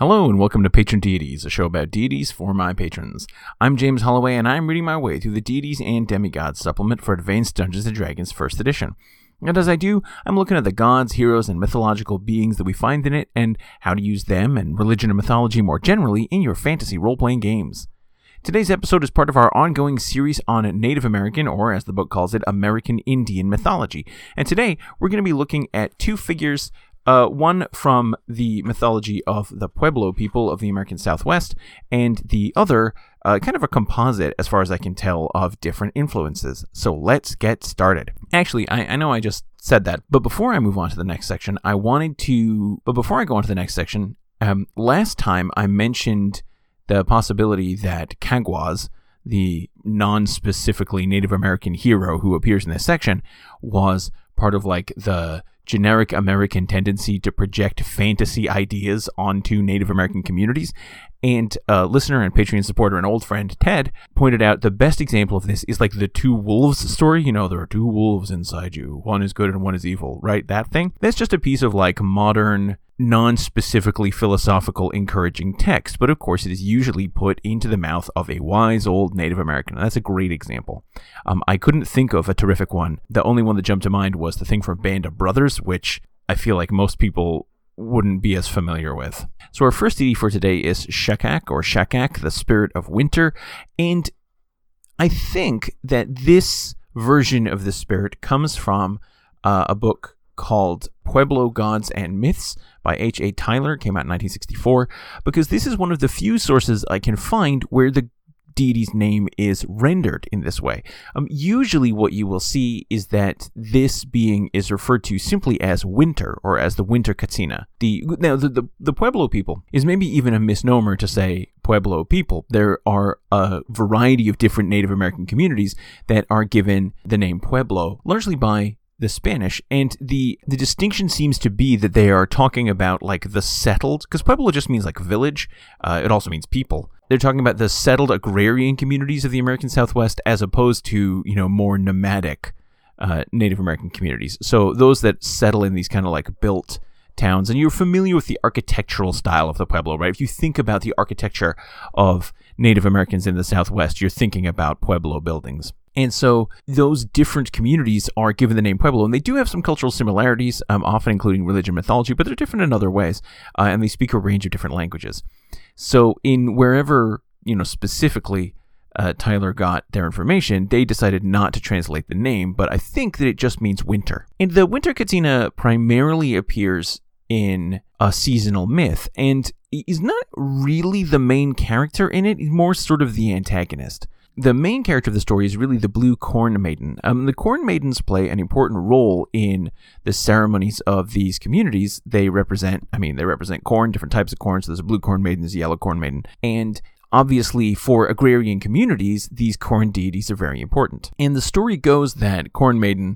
Hello and welcome to Patron Deities, a show about deities for my patrons. I'm James Holloway and I'm reading my way through the Deities and Demigods supplement for Advanced Dungeons & Dragons 1st edition. And as I do, I'm looking at the gods, heroes, and mythological beings that we find in it and how to use them and religion and mythology more generally in your fantasy role-playing games. Today's episode is part of our ongoing series on Native American, or as the book calls it, American Indian mythology. And today, we're going to be looking at two figures, one from the mythology of the Pueblo people of the American Southwest, and the other kind of a composite, as far as I can tell, of different influences. So let's get started. Actually, I know I just said that, but before I move on to the next section, before I go on to the next section, last time I mentioned the possibility that Kagwas, the non-specifically Native American hero who appears in this section, was part of like the generic American tendency to project fantasy ideas onto Native American communities. And a listener and Patreon supporter and old friend Ted pointed out the best example of this is like the two wolves story. You know, there are two wolves inside you. One is good and one is evil, right? That thing. That's just a piece of like modern, non-specifically philosophical encouraging text. But of course, it is usually put into the mouth of a wise old Native American. And that's a great example. I couldn't think of a terrific one. The only one that jumped to mind was the thing from Band of Brothers, which I feel like most people wouldn't be as familiar with. So our first deity for today is Shakak, or Shakak, the spirit of winter. And I think that this version of the spirit comes from a book called Pueblo Gods and Myths by H.A. Tyler, came out in 1964, because this is one of the few sources I can find where the deity's name is rendered in this way. Usually what you will see is that this being is referred to simply as Winter, or as the Winter Katsina. The Pueblo people is maybe even a misnomer to say Pueblo people. There are a variety of different Native American communities that are given the name Pueblo, largely by the Spanish, and the distinction seems to be that they are talking about like the settled, because Pueblo just means like village, it also means people. They're talking about the settled agrarian communities of the American Southwest as opposed to, you know, more nomadic Native American communities. So those that settle in these kind of like built towns, and you're familiar with the architectural style of the Pueblo, right? If you think about the architecture of Native Americans in the Southwest, you're thinking about Pueblo buildings. And so those different communities are given the name Pueblo, and they do have some cultural similarities, often including religion and mythology, but they're different in other ways, and they speak a range of different languages. So in wherever, you know, specifically Tyler got their information, they decided not to translate the name, but I think that it just means winter. And the Winter Katsina primarily appears in a seasonal myth, and is not really the main character in it, he's more sort of the antagonist. The main character of the story is really the Blue Corn Maiden. The Corn Maidens play an important role in the ceremonies of these communities. They represent corn, different types of corn. So there's a Blue Corn Maiden, there's a Yellow Corn Maiden. And obviously, for agrarian communities, these corn deities are very important. And the story goes that Corn Maiden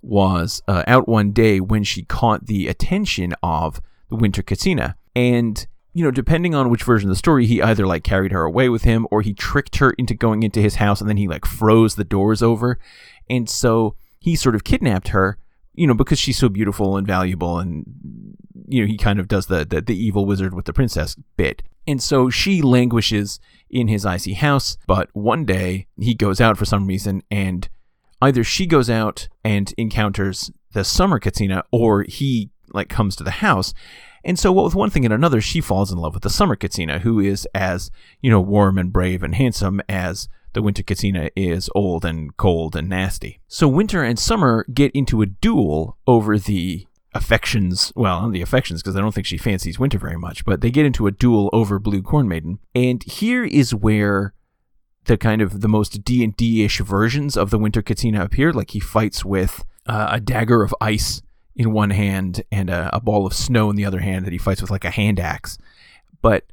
was out one day when she caught the attention of the Winter Katsina. And you know, depending on which version of the story, he either like carried her away with him or he tricked her into going into his house and then he like froze the doors over. And so he sort of kidnapped her, you know, because she's so beautiful and valuable, and, you know, he kind of does the evil wizard with the princess bit. And so she languishes in his icy house, but one day he goes out for some reason, and either she goes out and encounters the Summer Katsina or he like comes to the house. And so with one thing and another, she falls in love with the Summer Katsina, who is as, you know, warm and brave and handsome as the Winter Katsina is old and cold and nasty. So Winter and Summer get into a duel over the affections, because I don't think she fancies Winter very much, but they get into a duel over Blue Corn Maiden. And here is where the kind of the most D&D-ish versions of the Winter Katsina appear. Like he fights with a dagger of ice in one hand and a ball of snow in the other hand that he fights with like a hand axe. But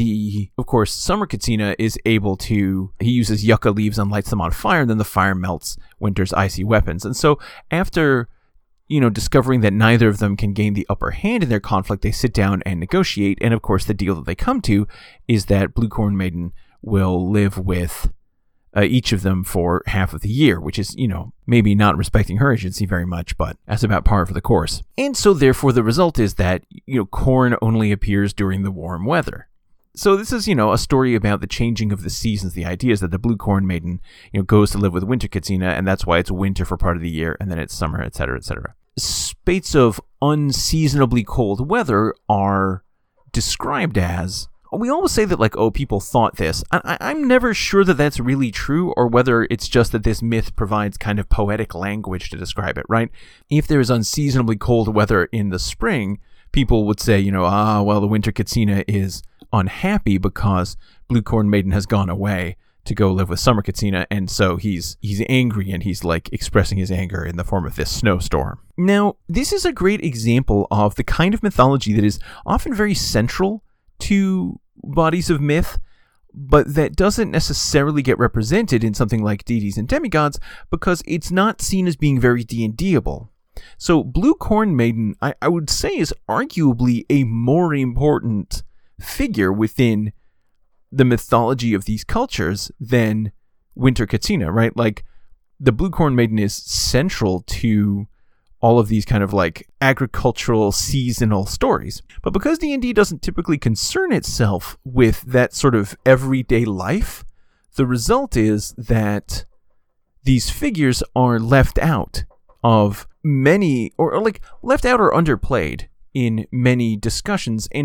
of course, Summer Katsina is able to, he uses yucca leaves and lights them on fire, and then the fire melts Winter's icy weapons. And so after, you know, discovering that neither of them can gain the upper hand in their conflict, they sit down and negotiate. And of course, the deal that they come to is that Blue Corn Maiden will live with each of them for half of the year, which is, maybe not respecting her agency very much, but that's about par for the course. And so therefore the result is that, corn only appears during the warm weather. So this is, a story about the changing of the seasons. The idea is that the Blue Corn Maiden, goes to live with Winter Katsina, and that's why it's winter for part of the year, and then it's summer, etc., etc. Spates of unseasonably cold weather are described as, we always say that, people thought this. I'm never sure that that's really true, or whether it's just that this myth provides kind of poetic language to describe it, right? If there is unseasonably cold weather in the spring, people would say, the Winter Katsina is unhappy because Blue Corn Maiden has gone away to go live with Summer Katsina, and so he's angry, and he's expressing his anger in the form of this snowstorm. Now, this is a great example of the kind of mythology that is often very central to bodies of myth, but that doesn't necessarily get represented in something like deities and demigods because it's not seen as being very D&D-able. So Blue Corn Maiden, I would say, is arguably a more important figure within the mythology of these cultures than Winter Katsina, right? The Blue Corn Maiden is central to all of these kind of agricultural seasonal stories. But because D&D doesn't typically concern itself with that sort of everyday life, the result is that these figures are left out of many, or left out or underplayed in many discussions, and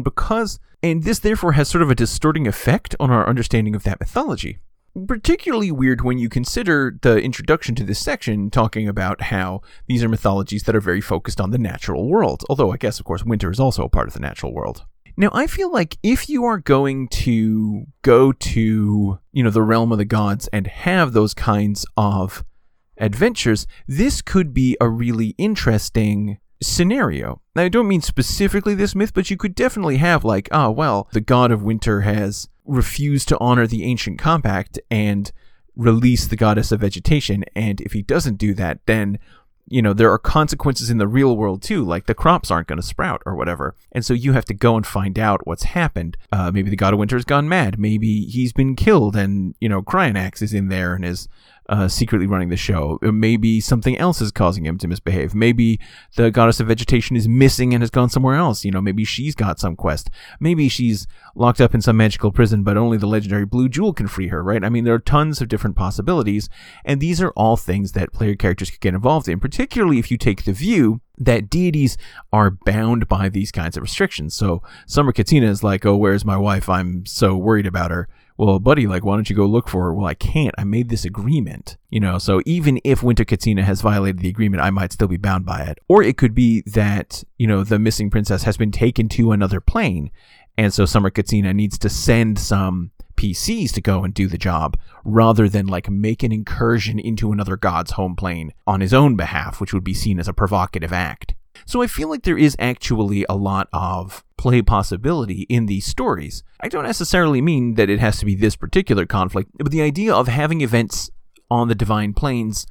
this therefore has sort of a distorting effect on our understanding of that mythology. Particularly weird when you consider the introduction to this section talking about how these are mythologies that are very focused on the natural world, although I guess, of course, winter is also a part of the natural world. Now, I feel like if you are going to go to, the realm of the gods and have those kinds of adventures, this could be a really interesting scenario. Now, I don't mean specifically this myth, but you could definitely have the god of winter has refused to honor the ancient compact and release the goddess of vegetation, and if he doesn't do that, then there are consequences in the real world too, the crops aren't going to sprout or whatever, and so you have to go and find out what's happened. Maybe the god of winter has gone mad, maybe he's been killed, and Cryonax is in there and is secretly running the show. Maybe something else is causing him to misbehave. Maybe the goddess of vegetation is missing and has gone somewhere else. Maybe she's got some quest. Maybe she's locked up in some magical prison, but only the legendary Blue Jewel can free her, right? I mean, there are tons of different possibilities, and these are all things that player characters could get involved in, particularly if you take the view that deities are bound by these kinds of restrictions. So Summer Katsina is where's my wife? I'm so worried about her. Well, buddy, why don't you go look for her? Well, I can't. I made this agreement. So even if Winter Katsina has violated the agreement, I might still be bound by it. Or it could be that, the missing princess has been taken to another plane, and so Summer Katsina needs to send some PCs to go and do the job, rather than make an incursion into another god's home plane on his own behalf, which would be seen as a provocative act. So I feel like there is actually a lot of play possibility in these stories. I don't necessarily mean that it has to be this particular conflict, but the idea of having events on the divine planes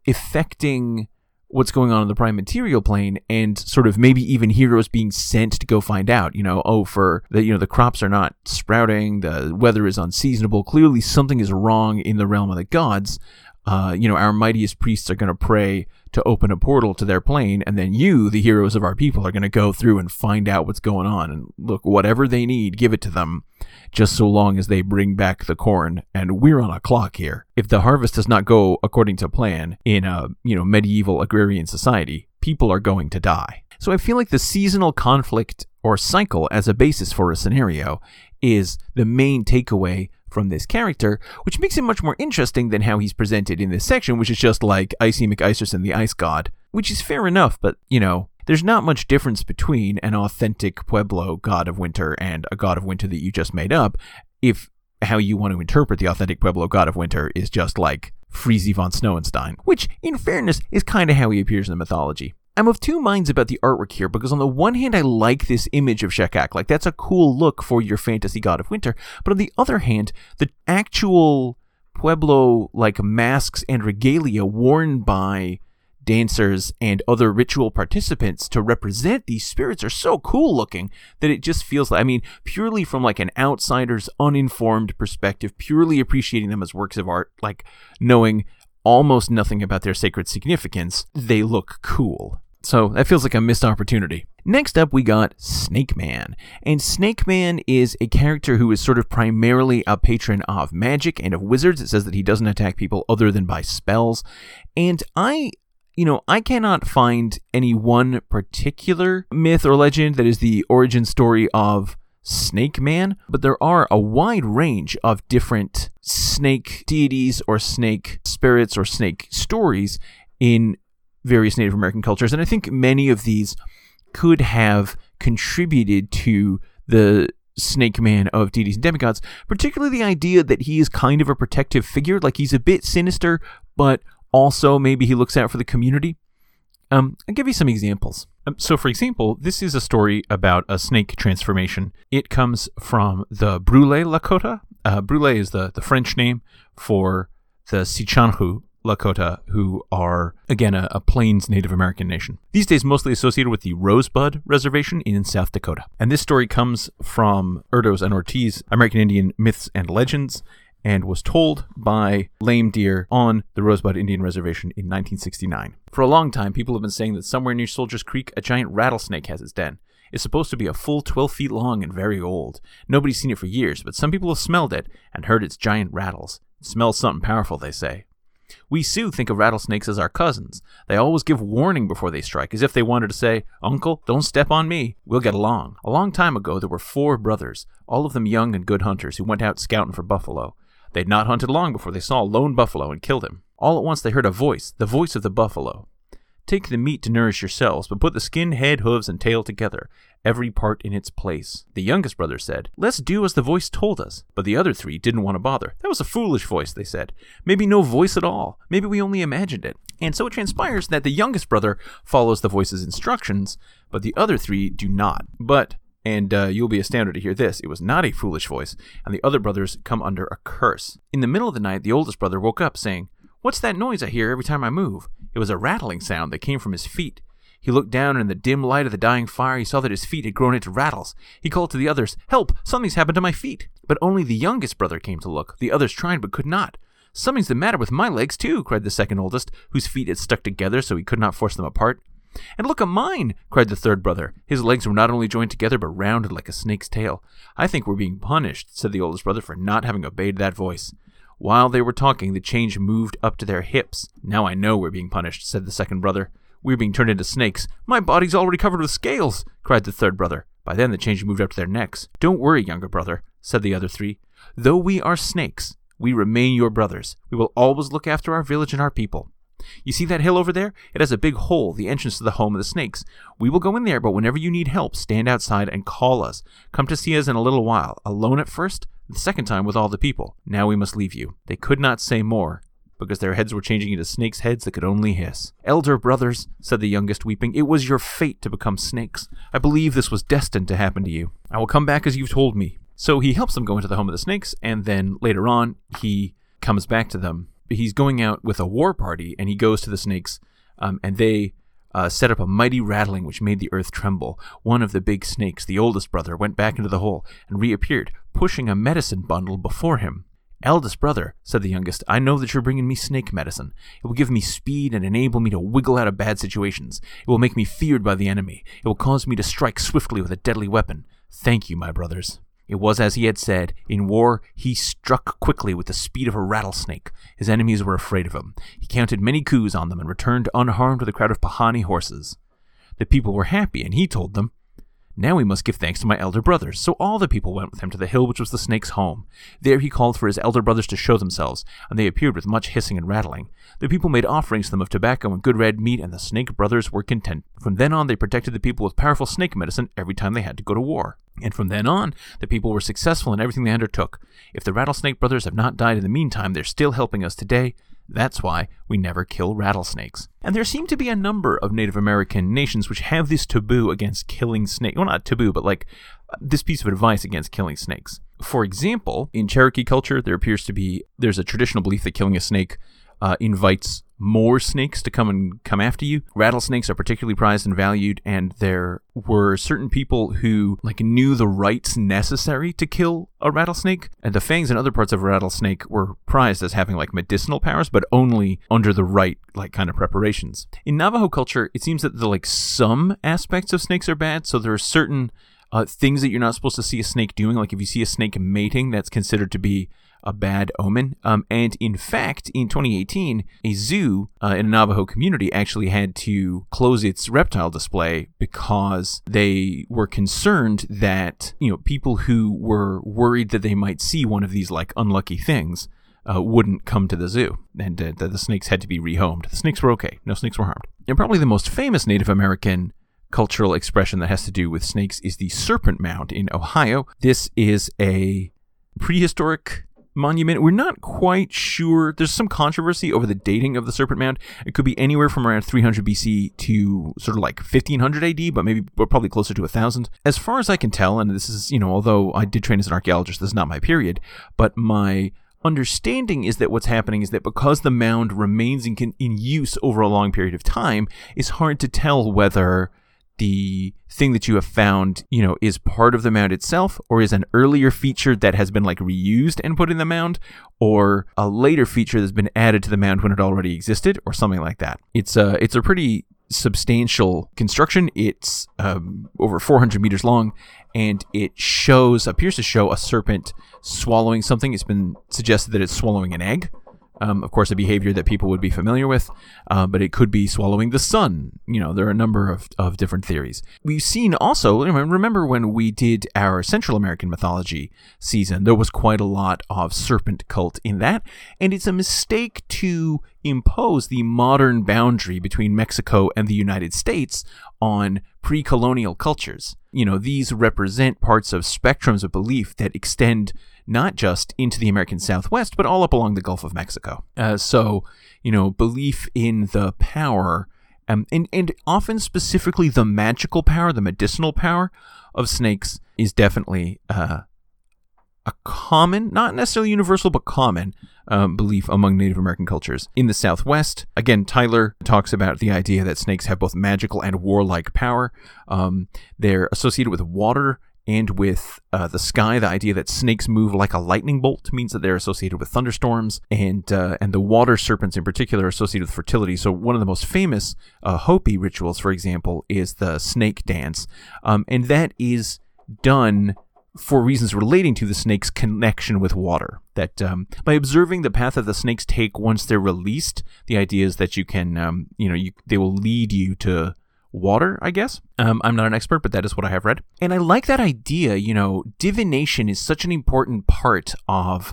affecting what's going on in the prime material plane, and sort of maybe even heroes being sent to go find out, the crops are not sprouting, the weather is unseasonable, clearly something is wrong in the realm of the gods. Our mightiest priests are going to pray to open a portal to their plane, and then you, the heroes of our people, are going to go through and find out what's going on, and look, whatever they need, give it to them, just so long as they bring back the corn, and we're on a clock here. If the harvest does not go according to plan in a, medieval agrarian society, people are going to die. So I feel like the seasonal conflict or cycle as a basis for a scenario is the main takeaway from this character, which makes him much more interesting than how he's presented in this section, which is just Icy McIcerson, the ice god, which is fair enough, but, there's not much difference between an authentic Pueblo god of winter and a god of winter that you just made up, if how you want to interpret the authentic Pueblo god of winter is just Freezy von Snowenstein, which, in fairness, is kind of how he appears in the mythology. I'm of two minds about the artwork here, because on the one hand, I like this image of Shekak. That's a cool look for your fantasy god of winter. But on the other hand, the actual Pueblo, masks and regalia worn by dancers and other ritual participants to represent these spirits are so cool looking that it just feels like, I mean, purely from like an outsider's uninformed perspective, purely appreciating them as works of art, like knowing almost nothing about their sacred significance, they look cool. So that feels like a missed opportunity. Next up, we got Snake Man. And Snake Man is a character who is sort of primarily a patron of magic and of wizards. It says that he doesn't attack people other than by spells. And I cannot find any one particular myth or legend that is the origin story of Snake Man, but there are a wide range of different snake deities or snake spirits or snake stories in various Native American cultures, and I think many of these could have contributed to the Snake Man of deities and demigods, particularly the idea that he is kind of a protective figure, like he's a bit sinister, but also maybe he looks out for the community. I'll give you some examples. So, for example, this is a story about a snake transformation. It comes from the Brule Lakota. Brule is the French name for the Sichanhu Lakota, who are, again, a Plains Native American nation. These days mostly associated with the Rosebud Reservation in South Dakota. And this story comes from Erdos and Ortiz, American Indian Myths and Legends, and was told by Lame Deer on the Rosebud Indian Reservation in 1969. For a long time, people have been saying that somewhere near Soldiers Creek, a giant rattlesnake has its den. It's supposed to be a full 12 feet long and very old. Nobody's seen it for years, but some people have smelled it and heard its giant rattles. It smells something powerful, they say. We Sioux think of rattlesnakes as our cousins. They always give warning before they strike, as if they wanted to say, "Uncle, don't step on me. We'll get along." A long time ago, there were 4 brothers, all of them young and good hunters, who went out scouting for buffalo. They'd not hunted long before they saw a lone buffalo and killed him. All at once they heard a voice, the voice of the buffalo. "Take the meat to nourish yourselves, but put the skin, head, hooves, and tail together, every part in its place." The youngest brother said, "Let's do as the voice told us." But the other 3 didn't want to bother. "That was a foolish voice," they said. "Maybe no voice at all. Maybe we only imagined it." And so it transpires that the youngest brother follows the voice's instructions, but the other 3 do not. And you'll be astounded to hear this, it was not a foolish voice, and the other brothers come under a curse. In the middle of the night, the oldest brother woke up, saying, "What's that noise I hear every time I move?" It was a rattling sound that came from his feet. He looked down, and in the dim light of the dying fire, he saw that his feet had grown into rattles. He called to the others, "Help! Something's happened to my feet!" But only the youngest brother came to look. The others tried but could not. "Something's the matter with my legs, too," cried the second oldest, whose feet had stuck together so he could not force them apart. "And look at mine," cried the third brother. His legs were not only joined together, but rounded like a snake's tail. "I think we're being punished," said the oldest brother, "for not having obeyed that voice." While they were talking, the change moved up to their hips. "Now I know we're being punished," said the second brother. "We're being turned into snakes." "My body's already covered with scales," cried the third brother. By then the change moved up to their necks. "Don't worry, younger brother," said the other 3. "Though we are snakes, we remain your brothers. We will always look after our village and our people. You see that hill over there? It has a big hole, the entrance to the home of the snakes. We will go in there, but whenever you need help, stand outside and call us. Come to see us in a little while, alone at first, the second time with all the people. Now we must leave you." They could not say more, because their heads were changing into snakes' heads that could only hiss. "Elder brothers," said the youngest, weeping, "it was your fate to become snakes. I believe this was destined to happen to you. I will come back as you've told me." So he helps them go into the home of the snakes, and then later on, he comes back to them. He's going out with a war party, and he goes to the snakes, and they set up a mighty rattling which made the earth tremble. One of the big snakes, the oldest brother, went back into the hole and reappeared, pushing a medicine bundle before him. "Eldest brother," said the youngest, "I know that you're bringing me snake medicine. It will give me speed and enable me to wiggle out of bad situations. It will make me feared by the enemy. It will cause me to strike swiftly with a deadly weapon. Thank you, my brothers." It was as he had said. In war, he struck quickly with the speed of a rattlesnake. His enemies were afraid of him. He counted many coups on them and returned unharmed with a crowd of Pahani horses. The people were happy, and he told them, "Now we must give thanks to my elder brothers." So all the people went with him to the hill which was the snake's home. There he called for his elder brothers to show themselves, and they appeared with much hissing and rattling. The people made offerings to them of tobacco and good red meat, and the snake brothers were content. From then on, they protected the people with powerful snake medicine every time they had to go to war. And from then on, the people were successful in everything they undertook. If the Rattlesnake brothers have not died in the meantime, they're still helping us today. That's why we never kill rattlesnakes. And there seem to be a number of Native American nations which have this taboo against killing snakes. Well, not taboo, but like this piece of advice against killing snakes. For example, in Cherokee culture, there's a traditional belief that killing a snake invites more snakes to come after you. Rattlesnakes are particularly prized and valued, and there were certain people who knew the rites necessary to kill a rattlesnake, and the fangs and other parts of a rattlesnake were prized as having medicinal powers, but only under the right kind of preparations. In Navajo culture, it seems that some aspects of snakes are bad, so there are certain things that you're not supposed to see a snake doing. Like if you see a snake mating, that's considered to be a bad omen. And in fact, in 2018, a zoo in a Navajo community actually had to close its reptile display because they were concerned that, people who were worried that they might see one of these unlucky things wouldn't come to the zoo, and the snakes had to be rehomed. The snakes were okay. No snakes were harmed. And probably the most famous Native American cultural expression that has to do with snakes is the Serpent Mound in Ohio. This is a prehistoric monument. We're not quite sure. There's some controversy over the dating of the Serpent Mound. It could be anywhere from around 300 BC to sort of 1500 AD, but we're probably closer to 1000. As far as I can tell, and this is, although I did train as an archaeologist, this is not my period, but my understanding is that what's happening is that because the mound remains in use over a long period of time, it's hard to tell whether the thing that you have found, is part of the mound itself, or is an earlier feature that has been reused and put in the mound, or a later feature that's been added to the mound when it already existed, or something like that. It's a pretty substantial construction. It's over 400 meters long, and it appears to show a serpent swallowing something. It's been suggested that it's swallowing an egg. Of course, a behavior that people would be familiar with, but it could be swallowing the sun. There are a number of different theories. We've seen also, remember when we did our Central American mythology season, there was quite a lot of serpent cult in that, and it's a mistake to impose the modern boundary between Mexico and the United States on pre-colonial cultures. These represent parts of spectrums of belief that extend not just into the American Southwest, but all up along the Gulf of Mexico. So, belief in the power, and often specifically the magical power, the medicinal power of snakes is definitely a common, not necessarily universal, but common belief among Native American cultures. In the Southwest, again, Tyler talks about the idea that snakes have both magical and warlike power. They're associated with water and with the sky. The idea that snakes move like a lightning bolt means that they're associated with thunderstorms, and the water serpents in particular are associated with fertility. So one of the most famous Hopi rituals, for example, is the snake dance, and that is done for reasons relating to the snake's connection with water. That by observing the path that the snakes take once they're released, the idea is that you can, they will lead you to water, I guess. I'm not an expert, but that is what I have read. And I like that idea. Divination is such an important part of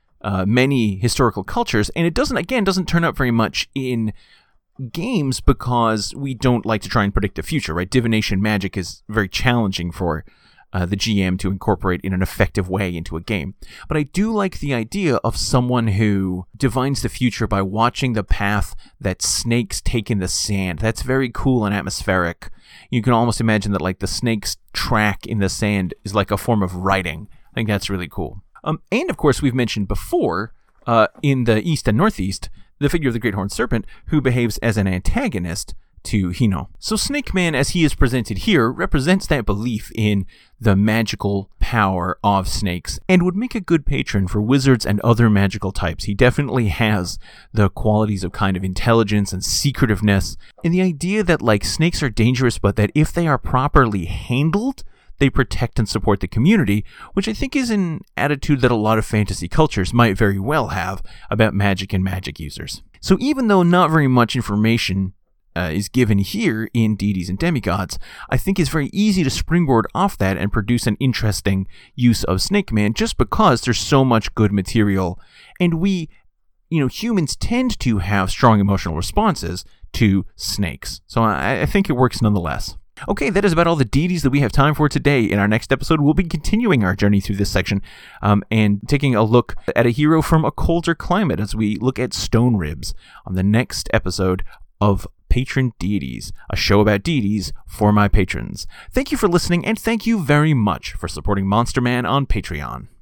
many historical cultures, and it doesn't turn up very much in games because we don't like to try and predict the future, right? Divination magic is very challenging for the GM to incorporate in an effective way into a game. But I do like the idea of someone who divines the future by watching the path that snakes take in the sand. That's very cool and atmospheric. You can almost imagine that the snake's track in the sand is like a form of writing. I think that's really cool. And of course, we've mentioned before, in the East and Northeast, the figure of the Great Horned Serpent, who behaves as an antagonist to Hino. So Snake Man, as he is presented here, represents that belief in the magical power of snakes and would make a good patron for wizards and other magical types. He definitely has the qualities of kind of intelligence and secretiveness, and the idea that snakes are dangerous, but that if they are properly handled, they protect and support the community, which I think is an attitude that a lot of fantasy cultures might very well have about magic and magic users. So even though not very much information is given here in Deities and Demigods, I think it's very easy to springboard off that and produce an interesting use of Snake Man just because there's so much good material, and we, humans tend to have strong emotional responses to snakes. So I think it works nonetheless. Okay, that is about all the deities that we have time for today. In our next episode, we'll be continuing our journey through this section and taking a look at a hero from a colder climate as we look at stone ribs on the next episode of Patron Deities, a show about deities for my patrons. Thank you for listening, and thank you very much for supporting Monster Man on Patreon.